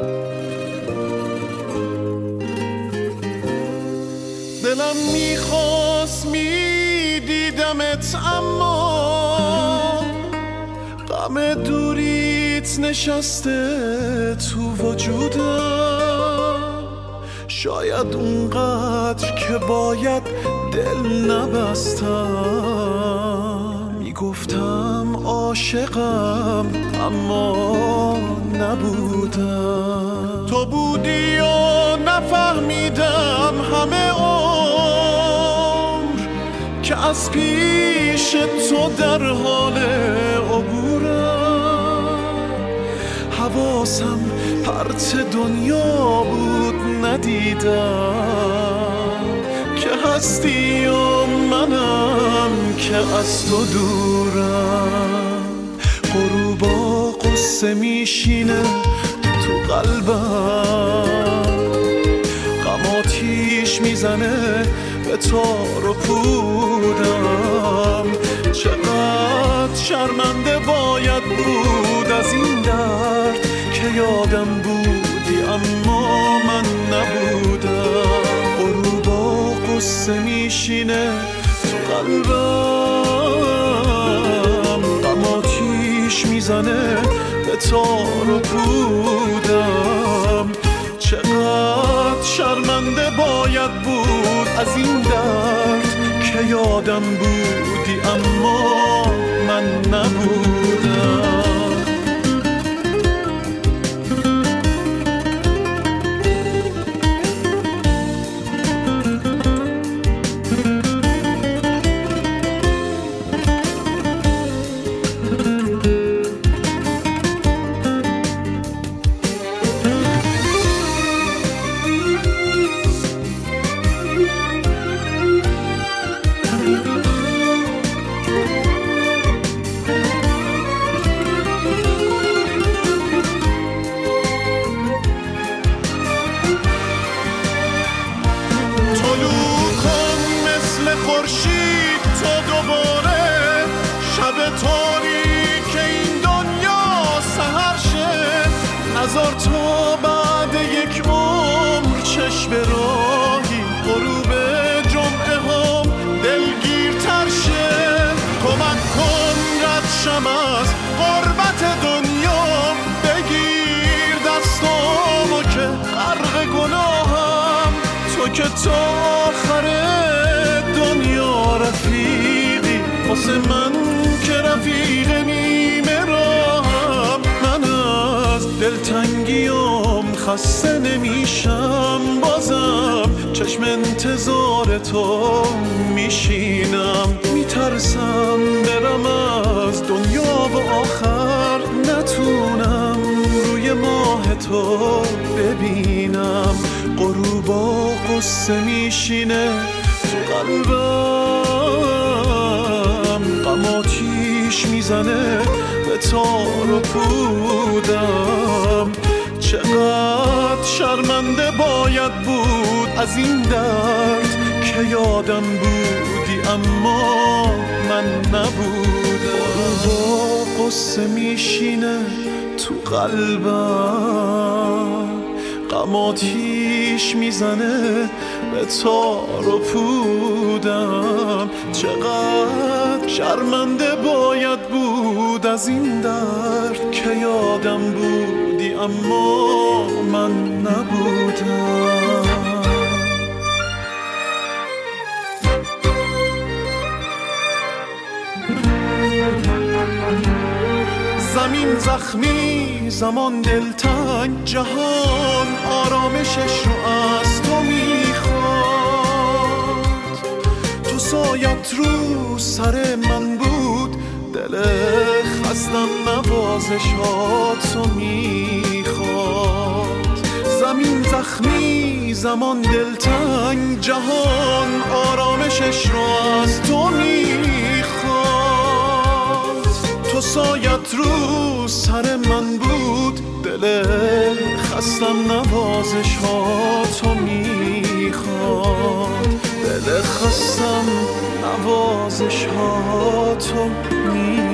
دلم میخواست میدیدمت اما غم دوریت نشسته تو وجودم. شاید اونقدر که باید دل نبستم، میگفتم عاشقم اما نبودم. تو بودی و نفهمیدم همه عمر که از پیش تو در حال عبورم. حواسم پرت دنیا بود ندیدم که هستی و منم که از تو دورم. غروبا قصه میشینه تو قلبم، غم آتیش میزنه به تار و پودم. چقدر شرمنده باید بود از این درد که یادم بودی اما من نبودم. غروبا قصه میشینه تو قلبم، غم آتیش میزنه به تار و پودم. چقدر شرمنده باید بود از این درد که یادم بودی اما من نبودم. نذار تو بعد یک عمر چشم راهی غروب جمعه هم دلگیرتر شه. کمک کن رد شم از غربت دنیا، بگیر دستامو که غرق گناهم. تو که تا آخر دنیا رفیقی، واسه من که رفیق نیمه راهم. من از دلتنگیم خسته نمیشم، بازم چشم انتظار تو میشینم. میترسم برم از دنیا و آخر نتونم روی ماه تو ببینم. غروبا قصه میشینه تو قلبم، غم آتیش میزنه به تار و پودم. چقدر شرمنده باید بود از این درد که یادم بودی اما من نبودم. غروبا قصه میشینه تو قلبم، غم آتیش میزنه به تار و پودم. چقدر شرمنده باید بود از این درد که یادم بودی اما من نبودم. زمین زخمی، زمان دلتنگ، جهان آرامشش رو از تو میخواد. تو سایت رو سر من بود، دل خستم نوازشاتو میخواد. زمین زخمی، زمان دلتنگ، جهان آرامشش رو از تو میخواد. تو سایت رو سر من بود، دل خستم نوازشاتو میخواد. دل خستم نوازشاتو میخواد.